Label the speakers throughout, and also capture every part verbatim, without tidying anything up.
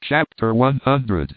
Speaker 1: Chapter one hundred.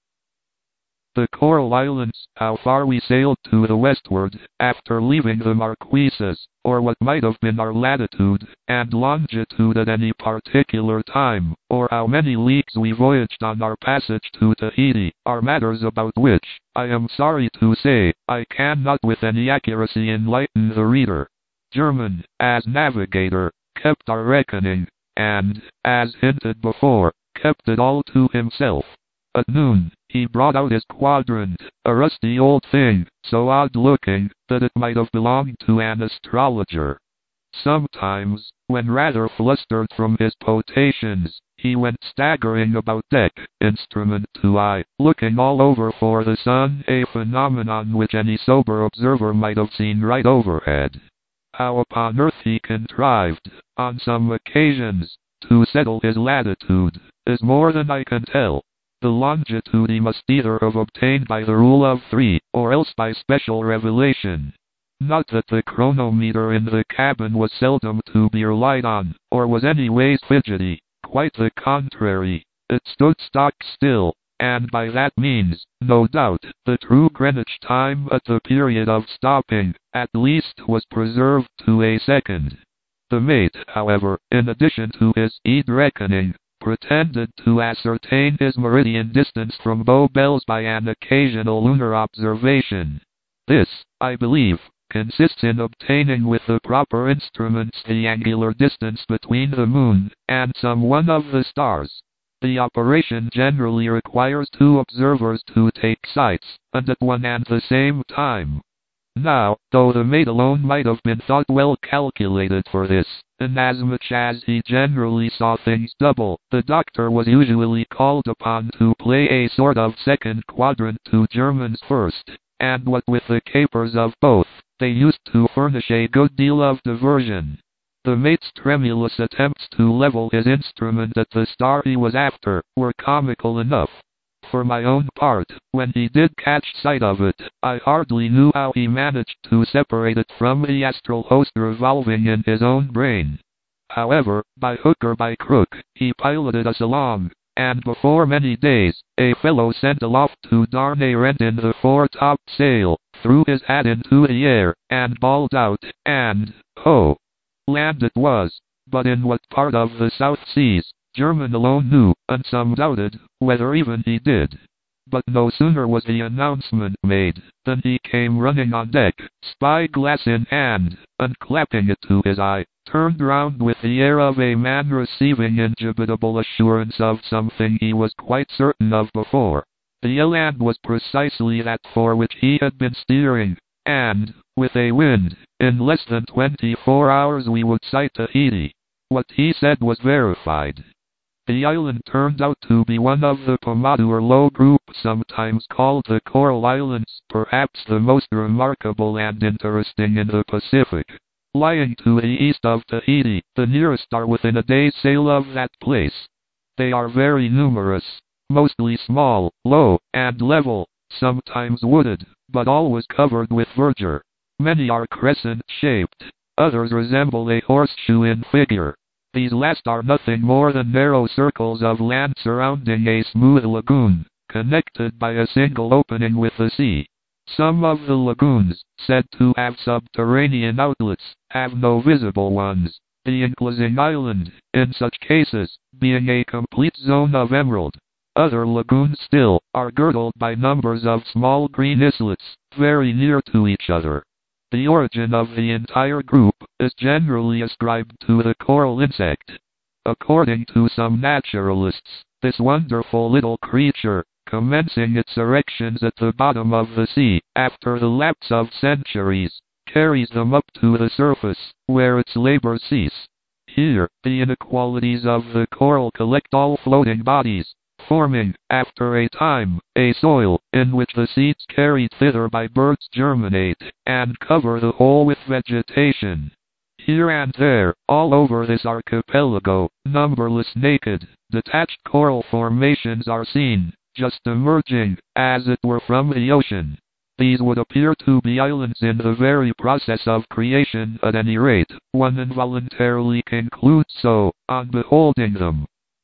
Speaker 1: The Coral Islands. How far we sailed to the westward, after leaving the Marquesas, or what might have been our latitude and longitude at any particular time, or how many leagues we voyaged on our passage to Tahiti, are matters about which, I am sorry to say, I cannot with any accuracy enlighten the reader. German, as navigator, kept our reckoning, and, as hinted before, kept it all to himself. At noon, he brought out his quadrant, a rusty old thing, so odd-looking, that it might have belonged to an astrologer. Sometimes, when rather flustered from his potations, he went staggering about deck, instrument to eye, looking all over for the sun, a phenomenon which any sober observer might have seen right overhead. How upon earth he contrived, on some occasions, to settle his latitude, is more than I can tell. The longitude he must either have obtained by the rule of three, or else by special revelation. Not that the chronometer in the cabin was seldom to be relied on, or was anyways fidgety, quite the contrary. It stood stock still, and by that means, no doubt, the true Greenwich time at the period of stopping, at least, was preserved to a second. The mate, however, in addition to his eed reckoning, pretended to ascertain his meridian distance from Bow Bells by an occasional lunar observation. This, I believe, consists in obtaining with the proper instruments the angular distance between the moon and some one of the stars. The operation generally requires two observers to take sights, and at one and the same time. Now, though the mate alone might have been thought well calculated for this, inasmuch as he generally saw things double, the doctor was usually called upon to play a sort of second quadrant to German's first, and what with the capers of both, they used to furnish a good deal of diversion. The mate's tremulous attempts to level his instrument at the star he was after, were comical enough. For my own part, when he did catch sight of it, I hardly knew how he managed to separate it from the astral host revolving in his own brain. However, by hook or by crook, he piloted us along, and before many days, a fellow sent aloft to darn a rent in the fore-top sail, threw his hat into the air, and bawled out, and, ho! Land it was, but in what part of the South Seas, German alone knew, and some doubted whether even he did. But no sooner was the announcement made, than he came running on deck, spy-glass in hand, and clapping it to his eye, turned round with the air of a man receiving indubitable assurance of something he was quite certain of before. The land was precisely that for which he had been steering, and, with a wind, in less than twenty-four hours we would sight Tahiti. What he said was verified. The island turned out to be one of the Paumotu low group, sometimes called the Coral Islands, perhaps the most remarkable and interesting in the Pacific. Lying to the east of Tahiti, the nearest are within a day's sail of that place. They are very numerous, mostly small, low, and level, sometimes wooded, but always covered with verdure. Many are crescent-shaped, others resemble a horseshoe in figure. These last are nothing more than narrow circles of land surrounding a smooth lagoon, connected by a single opening with the sea. Some of the lagoons, said to have subterranean outlets, have no visible ones, the enclosing island, in such cases, being a complete zone of emerald. Other lagoons still, are girdled by numbers of small green islets, very near to each other. The origin of the entire group is generally ascribed to the coral insect. According to some naturalists, this wonderful little creature, commencing its erections at the bottom of the sea, after the lapse of centuries, carries them up to the surface, where its labors cease. Here, the inequalities of the coral collect all floating bodies, forming, after a time, a soil, in which the seeds carried thither by birds germinate, and cover the whole with vegetation. Here and there, all over this archipelago, numberless naked, detached coral formations are seen, just emerging, as it were from the ocean. These would appear to be islands in the very process of creation. At any rate, one involuntarily concludes so, on beholding them.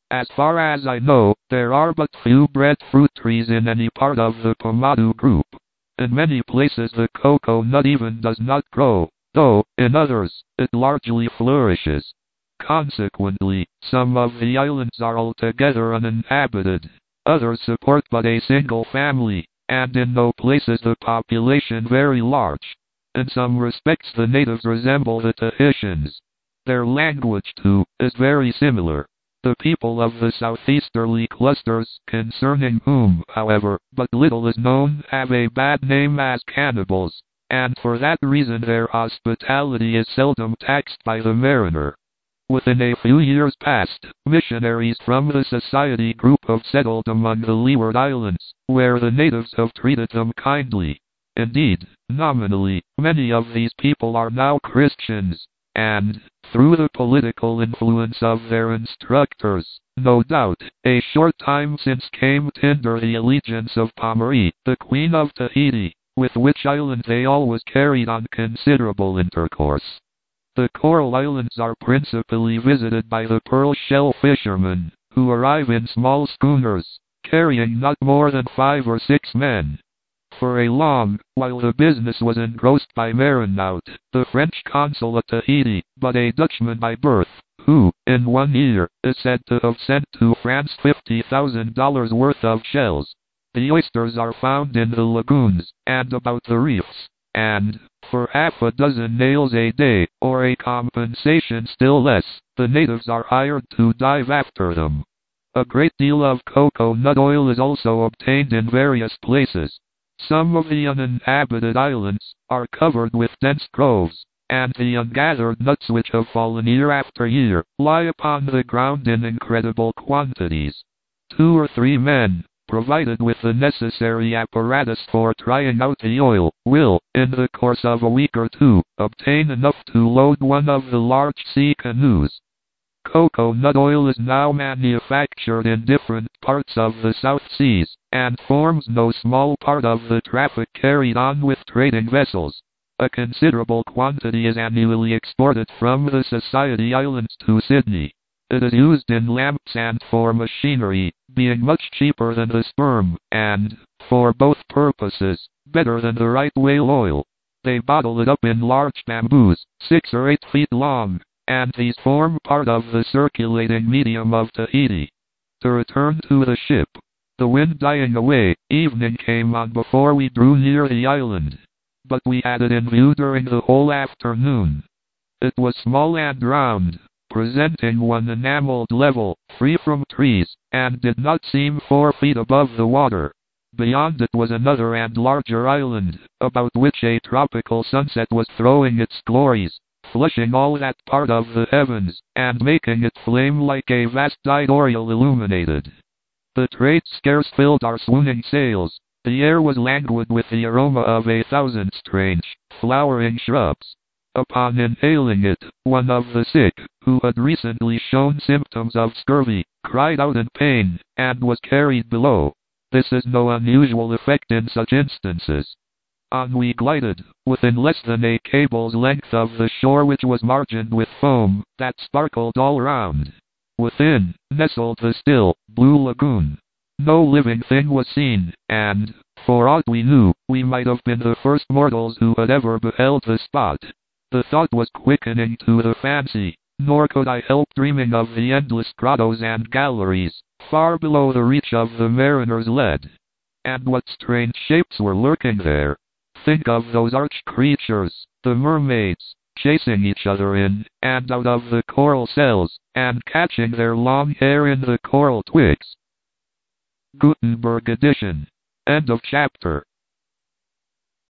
Speaker 1: As far as I know, there are but few breadfruit trees in any part of the Pomadu group. In many places the cocoa nut even does not grow, though, in others, it largely flourishes. Consequently, some of the islands are altogether uninhabited. Others support but a single family, and in no places the population very large. In some respects the natives resemble the Tahitians. Their language, too, is very similar. The people of the southeasterly clusters, concerning whom, however, but little is known, have a bad name as cannibals, and for that reason their hospitality is seldom taxed by the mariner. Within a few years past, missionaries from the Society group have settled among the Leeward Islands, where the natives have treated them kindly. Indeed, nominally, many of these people are now Christians, and, through the political influence of their instructors, no doubt, a short time since came tender the allegiance of Pomare, the Queen of Tahiti, with which island they always carried on considerable intercourse. The Coral Islands are principally visited by the pearl shell fishermen, who arrive in small schooners, carrying not more than five or six men. For a long while the business was engrossed by Maranout, the French consul at Tahiti, but a Dutchman by birth, who, in one year, is said to have sent to France fifty thousand dollars worth of shells. The oysters are found in the lagoons, and about the reefs, and, for half a dozen nails a day, or a compensation still less, the natives are hired to dive after them. A great deal of cocoa nut oil is also obtained in various places. Some of the uninhabited islands are covered with dense groves, and the ungathered nuts which have fallen year after year lie upon the ground in incredible quantities. Two or three men, provided with the necessary apparatus for trying out the oil, will, in the course of a week or two, obtain enough to load one of the large sea canoes. Cocoa nut oil is now manufactured in different parts of the South Seas, and forms no small part of the traffic carried on with trading vessels. A considerable quantity is annually exported from the Society Islands to Sydney. It is used in lamps and for machinery, being much cheaper than the sperm, and, for both purposes, better than the right whale oil. They bottle it up in large bamboos, six or eight feet long, and these form part of the circulating medium of Tahiti. To return to the ship. The wind dying away, evening came on before we drew near the island, but we had it in view during the whole afternoon. It was small and round, presenting one enameled level, free from trees, and did not seem four feet above the water. Beyond it was another and larger island, about which a tropical sunset was throwing its glories, flushing all that part of the heavens, and making it flame like a vast dyed oriel illuminated. The trade scarce filled our swooning sails. The air was languid with the aroma of a thousand strange, flowering shrubs. Upon inhaling it, one of the sick, who had recently shown symptoms of scurvy, cried out in pain, and was carried below. This is no unusual effect in such instances. On we glided, within less than a cable's length of the shore, which was margined with foam that sparkled all round. Within, nestled the still, blue lagoon. No living thing was seen, and, for aught we knew, we might have been the first mortals who had ever beheld the spot. The thought was quickening to the fancy, nor could I help dreaming of the endless grottos and galleries, far below the reach of the mariner's lead. And what strange shapes were lurking there. Think of those arch creatures, the mermaids, chasing each other in and out of the coral cells, and catching their long hair in the coral twigs. Gutenberg edition. End of chapter.